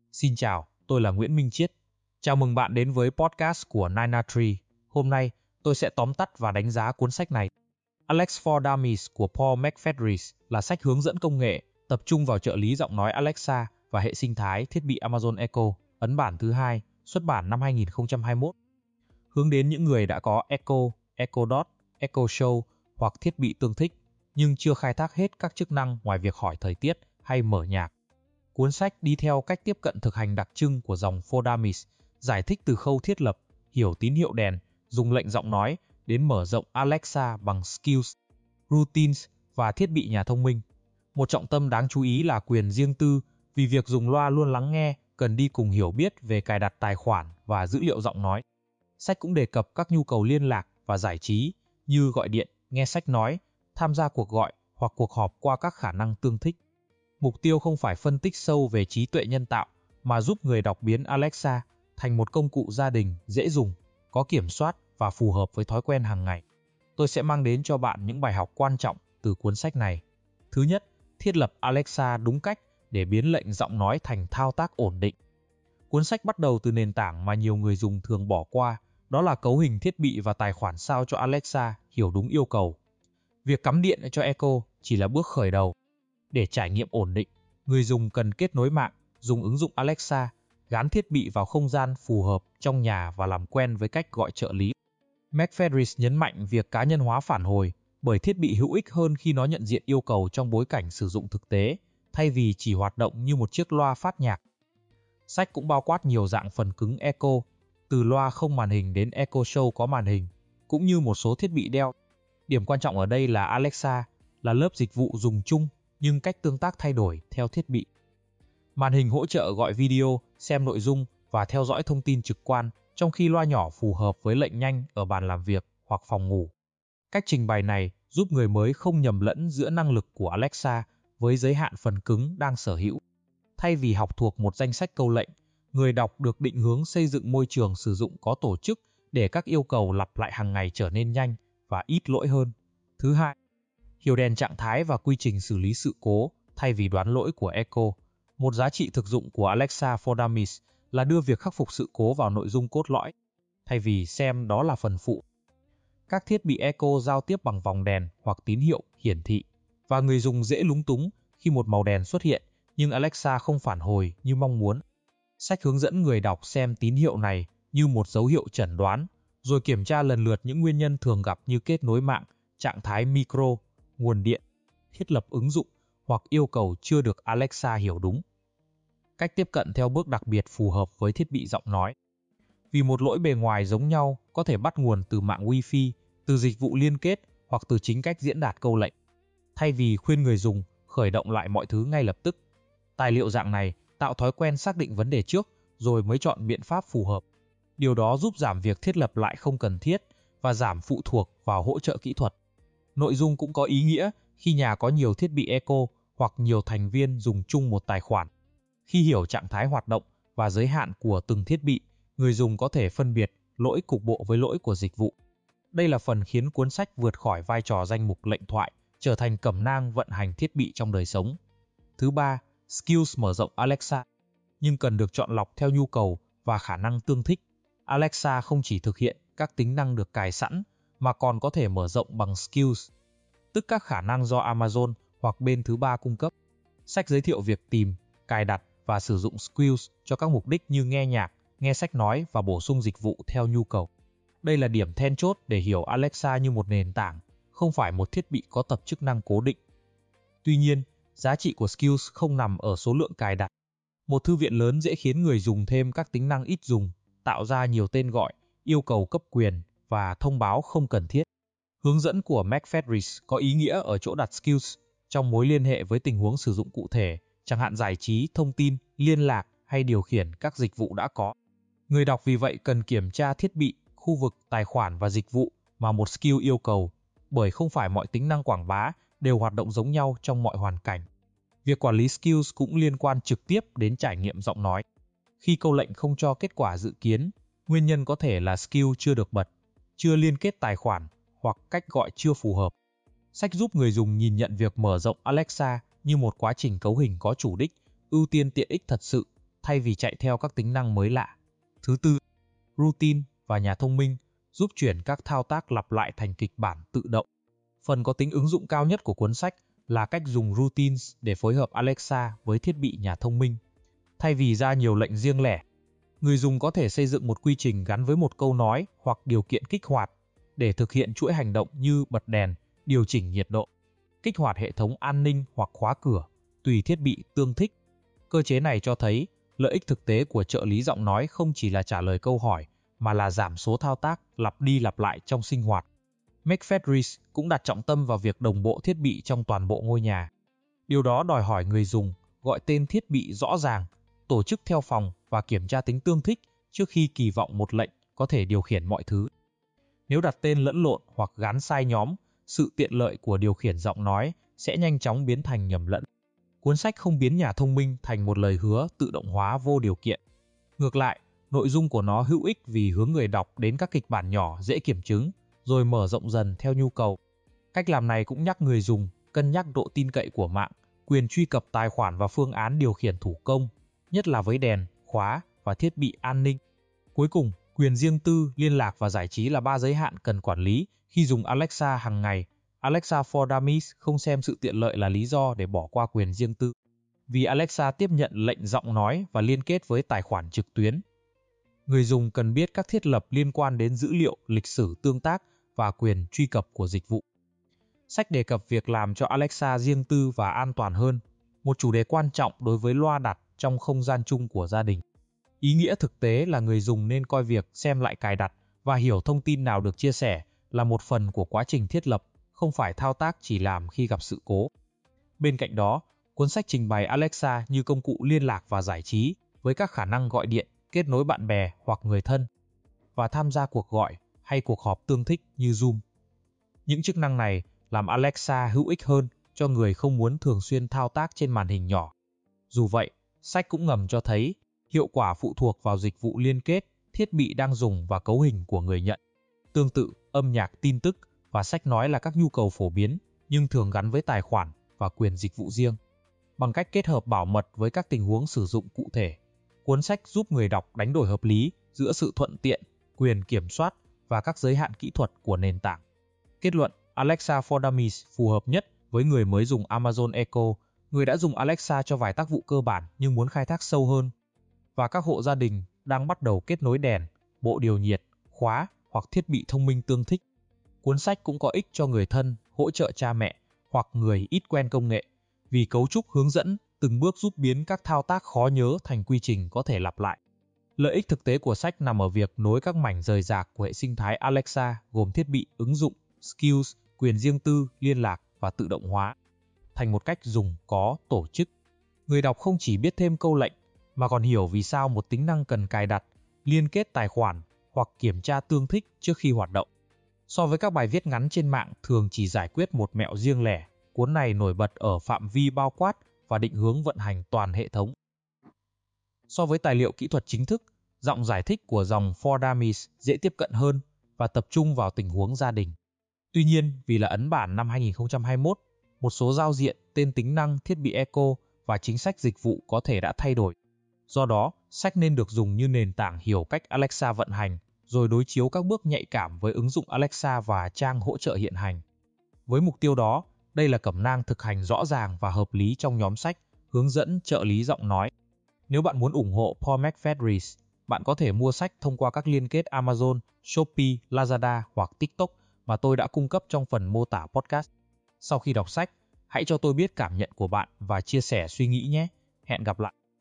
Xin chào, tôi là Nguyễn Minh Chiết. Chào mừng bạn đến với podcast của 903. Hôm nay, tôi sẽ tóm tắt và đánh giá cuốn sách này. Alexa for Dummies của Paul McFedries là sách hướng dẫn công nghệ, tập trung vào trợ lý giọng nói Alexa và hệ sinh thái thiết bị Amazon Echo, ấn bản thứ 2, xuất bản năm 2021. Hướng đến những người đã có Echo, Echo Dot, Echo Show hoặc thiết bị tương thích, nhưng chưa khai thác hết các chức năng ngoài việc hỏi thời tiết hay mở nhạc. Cuốn sách đi theo cách tiếp cận thực hành đặc trưng của dòng For Dummies, giải thích từ khâu thiết lập, hiểu tín hiệu đèn, dùng lệnh giọng nói, đến mở rộng Alexa bằng skills, routines và thiết bị nhà thông minh. Một trọng tâm đáng chú ý là quyền riêng tư, vì việc dùng loa luôn lắng nghe cần đi cùng hiểu biết về cài đặt tài khoản và dữ liệu giọng nói. Sách cũng đề cập các nhu cầu liên lạc và giải trí như gọi điện, nghe sách nói, tham gia cuộc gọi hoặc cuộc họp qua các khả năng tương thích. Mục tiêu không phải phân tích sâu về trí tuệ nhân tạo, mà giúp người đọc biến Alexa thành một công cụ gia đình dễ dùng, có kiểm soát và phù hợp với thói quen hàng ngày. Tôi sẽ mang đến cho bạn những bài học quan trọng từ cuốn sách này. Thứ nhất, thiết lập Alexa đúng cách để biến lệnh giọng nói thành thao tác ổn định. Cuốn sách bắt đầu từ nền tảng mà nhiều người dùng thường bỏ qua, đó là cấu hình thiết bị và tài khoản sao cho Alexa hiểu đúng yêu cầu. Việc cắm điện cho Echo chỉ là bước khởi đầu. Để trải nghiệm ổn định, người dùng cần kết nối mạng, dùng ứng dụng Alexa, gắn thiết bị vào không gian phù hợp trong nhà và làm quen với cách gọi trợ lý. McFedries nhấn mạnh việc cá nhân hóa phản hồi, bởi thiết bị hữu ích hơn khi nó nhận diện yêu cầu trong bối cảnh sử dụng thực tế, thay vì chỉ hoạt động như một chiếc loa phát nhạc. Sách cũng bao quát nhiều dạng phần cứng Echo, từ loa không màn hình đến Echo Show có màn hình, cũng như một số thiết bị đeo. Điểm quan trọng ở đây là Alexa là lớp dịch vụ dùng chung, nhưng cách tương tác thay đổi theo thiết bị. Màn hình hỗ trợ gọi video, xem nội dung và theo dõi thông tin trực quan, trong khi loa nhỏ phù hợp với lệnh nhanh ở bàn làm việc hoặc phòng ngủ. Cách trình bày này giúp người mới không nhầm lẫn giữa năng lực của Alexa với giới hạn phần cứng đang sở hữu. Thay vì học thuộc một danh sách câu lệnh, người đọc được định hướng xây dựng môi trường sử dụng có tổ chức để các yêu cầu lặp lại hàng ngày trở nên nhanh và ít lỗi hơn. Thứ hai, hiểu đèn trạng thái và quy trình xử lý sự cố thay vì đoán lỗi của Echo. Một giá trị thực dụng của Alexa for Dummies là đưa việc khắc phục sự cố vào nội dung cốt lõi, thay vì xem đó là phần phụ. Các thiết bị Echo giao tiếp bằng vòng đèn hoặc tín hiệu hiển thị, và người dùng dễ lúng túng khi một màu đèn xuất hiện nhưng Alexa không phản hồi như mong muốn. Sách hướng dẫn người đọc xem tín hiệu này như một dấu hiệu chẩn đoán, rồi kiểm tra lần lượt những nguyên nhân thường gặp như kết nối mạng, trạng thái micro, nguồn điện, thiết lập ứng dụng hoặc yêu cầu chưa được Alexa hiểu đúng. Cách tiếp cận theo bước đặc biệt phù hợp với thiết bị giọng nói. Vì một lỗi bề ngoài giống nhau có thể bắt nguồn từ mạng Wi-Fi, từ dịch vụ liên kết hoặc từ chính cách diễn đạt câu lệnh. Thay vì khuyên người dùng khởi động lại mọi thứ ngay lập tức, tài liệu dạng này tạo thói quen xác định vấn đề trước rồi mới chọn biện pháp phù hợp. Điều đó giúp giảm việc thiết lập lại không cần thiết và giảm phụ thuộc vào hỗ trợ kỹ thuật. Nội dung cũng có ý nghĩa khi nhà có nhiều thiết bị Echo hoặc nhiều thành viên dùng chung một tài khoản. Khi hiểu trạng thái hoạt động và giới hạn của từng thiết bị, người dùng có thể phân biệt lỗi cục bộ với lỗi của dịch vụ. Đây là phần khiến cuốn sách vượt khỏi vai trò danh mục lệnh thoại, trở thành cẩm nang vận hành thiết bị trong đời sống. Thứ ba, skills mở rộng Alexa, nhưng cần được chọn lọc theo nhu cầu và khả năng tương thích. Alexa không chỉ thực hiện các tính năng được cài sẵn, mà còn có thể mở rộng bằng skills, tức các khả năng do Amazon hoặc bên thứ ba cung cấp. Sách giới thiệu việc tìm, cài đặt và sử dụng skills cho các mục đích như nghe nhạc, nghe sách nói và bổ sung dịch vụ theo nhu cầu. Đây là điểm then chốt để hiểu Alexa như một nền tảng, không phải một thiết bị có tập chức năng cố định. Tuy nhiên, giá trị của skills không nằm ở số lượng cài đặt. Một thư viện lớn dễ khiến người dùng thêm các tính năng ít dùng, tạo ra nhiều tên gọi, yêu cầu cấp quyền và thông báo không cần thiết. Hướng dẫn của McFedries có ý nghĩa ở chỗ đặt skills trong mối liên hệ với tình huống sử dụng cụ thể, chẳng hạn giải trí, thông tin, liên lạc hay điều khiển các dịch vụ đã có. Người đọc vì vậy cần kiểm tra thiết bị, khu vực, tài khoản và dịch vụ mà một skill yêu cầu, bởi không phải mọi tính năng quảng bá đều hoạt động giống nhau trong mọi hoàn cảnh. Việc quản lý skills cũng liên quan trực tiếp đến trải nghiệm giọng nói. Khi câu lệnh không cho kết quả dự kiến, nguyên nhân có thể là skill chưa được bật, chưa liên kết tài khoản hoặc cách gọi chưa phù hợp. Sách giúp người dùng nhìn nhận việc mở rộng Alexa như một quá trình cấu hình có chủ đích, ưu tiên tiện ích thật sự, thay vì chạy theo các tính năng mới lạ. Thứ tư, routine và nhà thông minh giúp chuyển các thao tác lặp lại thành kịch bản tự động. Phần có tính ứng dụng cao nhất của cuốn sách là cách dùng routines để phối hợp Alexa với thiết bị nhà thông minh. Thay vì ra nhiều lệnh riêng lẻ, người dùng có thể xây dựng một quy trình gắn với một câu nói hoặc điều kiện kích hoạt để thực hiện chuỗi hành động như bật đèn, điều chỉnh nhiệt độ, kích hoạt hệ thống an ninh hoặc khóa cửa, tùy thiết bị tương thích. Cơ chế này cho thấy lợi ích thực tế của trợ lý giọng nói không chỉ là trả lời câu hỏi mà là giảm số thao tác lặp đi lặp lại trong sinh hoạt. McFedries cũng đặt trọng tâm vào việc đồng bộ thiết bị trong toàn bộ ngôi nhà. Điều đó đòi hỏi người dùng gọi tên thiết bị rõ ràng, tổ chức theo phòng và kiểm tra tính tương thích trước khi kỳ vọng một lệnh có thể điều khiển mọi thứ. Nếu đặt tên lẫn lộn hoặc gán sai nhóm, sự tiện lợi của điều khiển giọng nói sẽ nhanh chóng biến thành nhầm lẫn. Cuốn sách không biến nhà thông minh thành một lời hứa tự động hóa vô điều kiện. Ngược lại, nội dung của nó hữu ích vì hướng người đọc đến các kịch bản nhỏ dễ kiểm chứng, rồi mở rộng dần theo nhu cầu. Cách làm này cũng nhắc người dùng cân nhắc độ tin cậy của mạng, quyền truy cập tài khoản và phương án điều khiển thủ công, nhất là với đèn, khóa và thiết bị an ninh. Cuối cùng, quyền riêng tư, liên lạc và giải trí là 3 giới hạn cần quản lý khi dùng Alexa hàng ngày. Alexa for Dummies không xem sự tiện lợi là lý do để bỏ qua quyền riêng tư. Vì Alexa tiếp nhận lệnh giọng nói và liên kết với tài khoản trực tuyến. Người dùng cần biết các thiết lập liên quan đến dữ liệu, lịch sử tương tác và quyền truy cập của dịch vụ. Sách đề cập việc làm cho Alexa riêng tư và an toàn hơn, một chủ đề quan trọng đối với loa đặt trong không gian chung của gia đình. Ý nghĩa thực tế là người dùng nên coi việc xem lại cài đặt và hiểu thông tin nào được chia sẻ là một phần của quá trình thiết lập, không phải thao tác chỉ làm khi gặp sự cố. Bên cạnh đó, cuốn sách trình bày Alexa như công cụ liên lạc và giải trí với các khả năng gọi điện, kết nối bạn bè hoặc người thân và tham gia cuộc gọi hay cuộc họp tương thích như Zoom. Những chức năng này làm Alexa hữu ích hơn cho người không muốn thường xuyên thao tác trên màn hình nhỏ. Dù vậy, sách cũng ngầm cho thấy hiệu quả phụ thuộc vào dịch vụ liên kết, thiết bị đang dùng và cấu hình của người nhận. Tương tự, âm nhạc, tin tức và sách nói là các nhu cầu phổ biến nhưng thường gắn với tài khoản và quyền dịch vụ riêng. Bằng cách kết hợp bảo mật với các tình huống sử dụng cụ thể, cuốn sách giúp người đọc đánh đổi hợp lý giữa sự thuận tiện, quyền kiểm soát và các giới hạn kỹ thuật của nền tảng. Kết luận, Alexa for Dummies phù hợp nhất với người mới dùng Amazon Echo, người đã dùng Alexa cho vài tác vụ cơ bản nhưng muốn khai thác sâu hơn, và các hộ gia đình đang bắt đầu kết nối đèn, bộ điều nhiệt, khóa hoặc thiết bị thông minh tương thích. Cuốn sách cũng có ích cho người thân, hỗ trợ cha mẹ hoặc người ít quen công nghệ, vì cấu trúc hướng dẫn từng bước giúp biến các thao tác khó nhớ thành quy trình có thể lặp lại. Lợi ích thực tế của sách nằm ở việc nối các mảnh rời rạc của hệ sinh thái Alexa gồm thiết bị, ứng dụng, skills, quyền riêng tư, liên lạc và tự động hóa thành một cách dùng có tổ chức. Người đọc không chỉ biết thêm câu lệnh mà còn hiểu vì sao một tính năng cần cài đặt, liên kết tài khoản hoặc kiểm tra tương thích trước khi hoạt động. So với các bài viết ngắn trên mạng thường chỉ giải quyết một mẹo riêng lẻ, cuốn này nổi bật ở phạm vi bao quát và định hướng vận hành toàn hệ thống. So với tài liệu kỹ thuật chính thức, giọng giải thích của dòng For Dummies dễ tiếp cận hơn và tập trung vào tình huống gia đình. Tuy nhiên, vì là ấn bản năm 2021, một số giao diện, tên tính năng, thiết bị Echo và chính sách dịch vụ có thể đã thay đổi. Do đó, sách nên được dùng như nền tảng hiểu cách Alexa vận hành, rồi đối chiếu các bước nhạy cảm với ứng dụng Alexa và trang hỗ trợ hiện hành. Với mục tiêu đó, đây là cẩm nang thực hành rõ ràng và hợp lý trong nhóm sách hướng dẫn trợ lý giọng nói. Nếu bạn muốn ủng hộ Paul McFedries, bạn có thể mua sách thông qua các liên kết Amazon, Shopee, Lazada hoặc TikTok mà tôi đã cung cấp trong phần mô tả podcast. Sau khi đọc sách, hãy cho tôi biết cảm nhận của bạn và chia sẻ suy nghĩ nhé. Hẹn gặp lại!